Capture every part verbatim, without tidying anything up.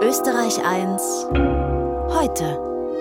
Österreich eins heute.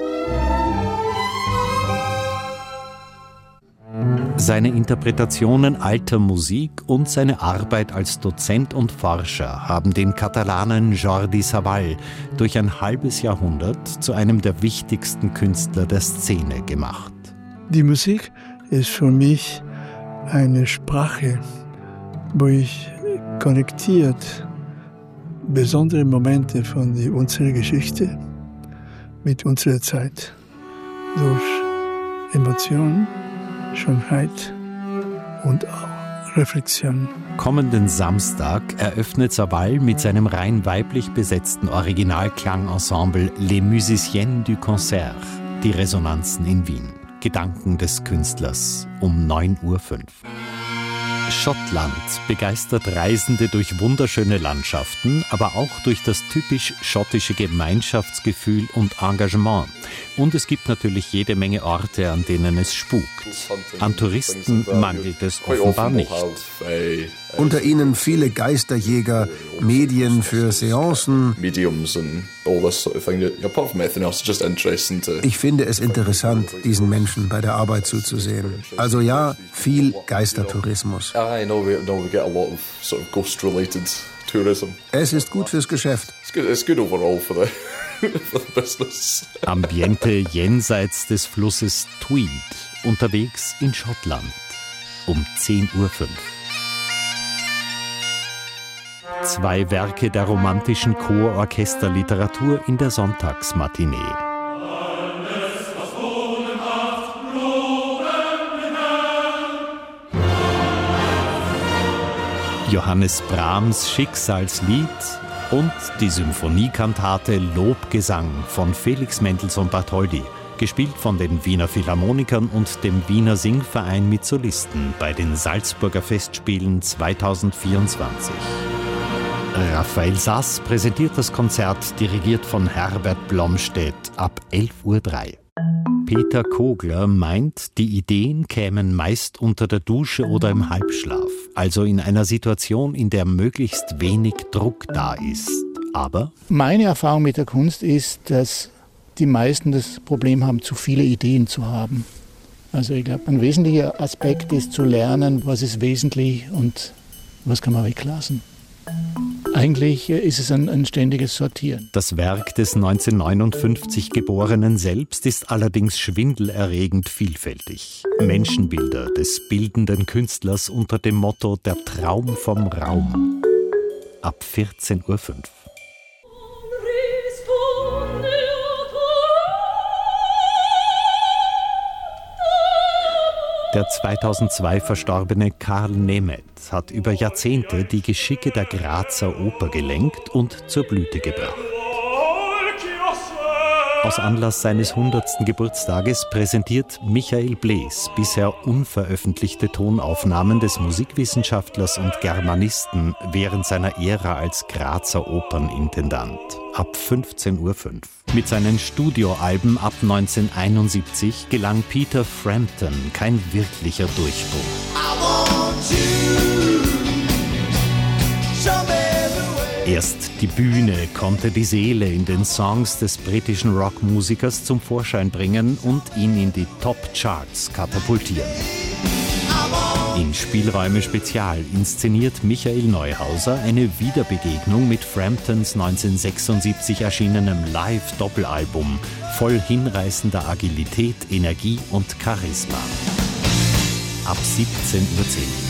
Seine Interpretationen alter Musik und seine Arbeit als Dozent und Forscher haben den Katalanen Jordi Savall durch ein halbes Jahrhundert zu einem der wichtigsten Künstler der Szene gemacht. Die Musik ist für mich eine Sprache, wo ich konnektiert besondere Momente von die, unserer Geschichte mit unserer Zeit durch Emotionen, Schönheit und auch Reflexion. Kommenden Samstag eröffnet Savall mit seinem rein weiblich besetzten Originalklangensemble Les Musiciennes du Concert die Resonanzen in Wien. Gedanken des Künstlers um neun Uhr fünf. Schottland begeistert Reisende durch wunderschöne Landschaften, aber auch durch das typisch schottische Gemeinschaftsgefühl und Engagement. Und es gibt natürlich jede Menge Orte, an denen es spukt. An Touristen mangelt es offenbar nicht. Unter ihnen viele Geisterjäger, Medien für Seancen. Ich finde es interessant, diesen Menschen bei der Arbeit zuzusehen. Also ja, viel Geistertourismus. Es ist gut fürs Geschäft. Ambiente jenseits des Flusses Tweed, unterwegs in Schottland, um zehn Uhr fünf. Zwei Werke der romantischen Chor-Orchester-Literatur in der Sonntagsmatinee. Johannes Brahms Schicksalslied und die Symphoniekantate Lobgesang von Felix Mendelssohn Bartholdy, gespielt von den Wiener Philharmonikern und dem Wiener Singverein mit Solisten bei den Salzburger Festspielen zweitausendvierundzwanzig. Raphael Sass präsentiert das Konzert, dirigiert von Herbert Blomstedt, ab elf Uhr drei. Peter Kogler meint, die Ideen kämen meist unter der Dusche oder im Halbschlaf, also in einer Situation, in der möglichst wenig Druck da ist. Aber meine Erfahrung mit der Kunst ist, dass die meisten das Problem haben, zu viele Ideen zu haben. Also ich glaube, ein wesentlicher Aspekt ist zu lernen, was ist wesentlich und was kann man weglassen. Eigentlich ist es ein, ein ständiges Sortieren. Das Werk des neunzehnhundertneunundfünfzig Geborenen selbst ist allerdings schwindelerregend vielfältig. Menschenbilder des bildenden Künstlers unter dem Motto Der Traum vom Raum. Ab vierzehn Uhr fünf. Der zweitausendzwei verstorbene Karl Nemeth hat über Jahrzehnte die Geschicke der Grazer Oper gelenkt und zur Blüte gebracht. Aus Anlass seines hundertsten Geburtstages präsentiert Michael Blees bisher unveröffentlichte Tonaufnahmen des Musikwissenschaftlers und Germanisten während seiner Ära als Grazer Opernintendant. Ab fünfzehn Uhr fünf. Mit seinen Studioalben ab neunzehnhunderteinundsiebzig gelang Peter Frampton kein wirklicher Durchbruch. Erst die Bühne konnte die Seele in den Songs des britischen Rockmusikers zum Vorschein bringen und ihn in die Top-Charts katapultieren. In Spielräume Spezial inszeniert Michael Neuhauser eine Wiederbegegnung mit Framptons neunzehnhundertsechsundsiebzig erschienenem Live-Doppelalbum voll hinreißender Agilität, Energie und Charisma. Ab siebzehn Uhr zehn.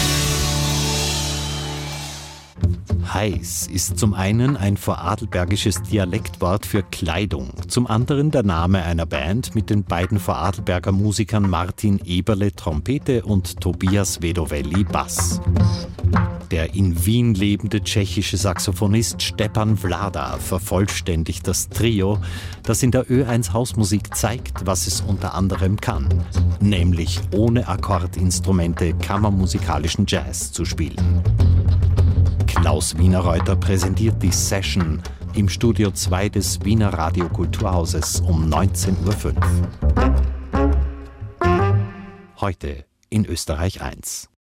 Heiß ist zum einen ein vorarlbergisches Dialektwort für Kleidung, zum anderen der Name einer Band mit den beiden Vorarlberger Musikern Martin Eberle Trompete und Tobias Vedovelli Bass. Der in Wien lebende tschechische Saxophonist Stepan Vlada vervollständigt das Trio, das in der Ö eins Hausmusik zeigt, was es unter anderem kann, nämlich ohne Akkordinstrumente kammermusikalischen Jazz zu spielen. Klaus Wienerreuter präsentiert die Session im Studio zwei des Wiener Radio Kulturhauses um neunzehn Uhr fünf. Heute in Österreich eins.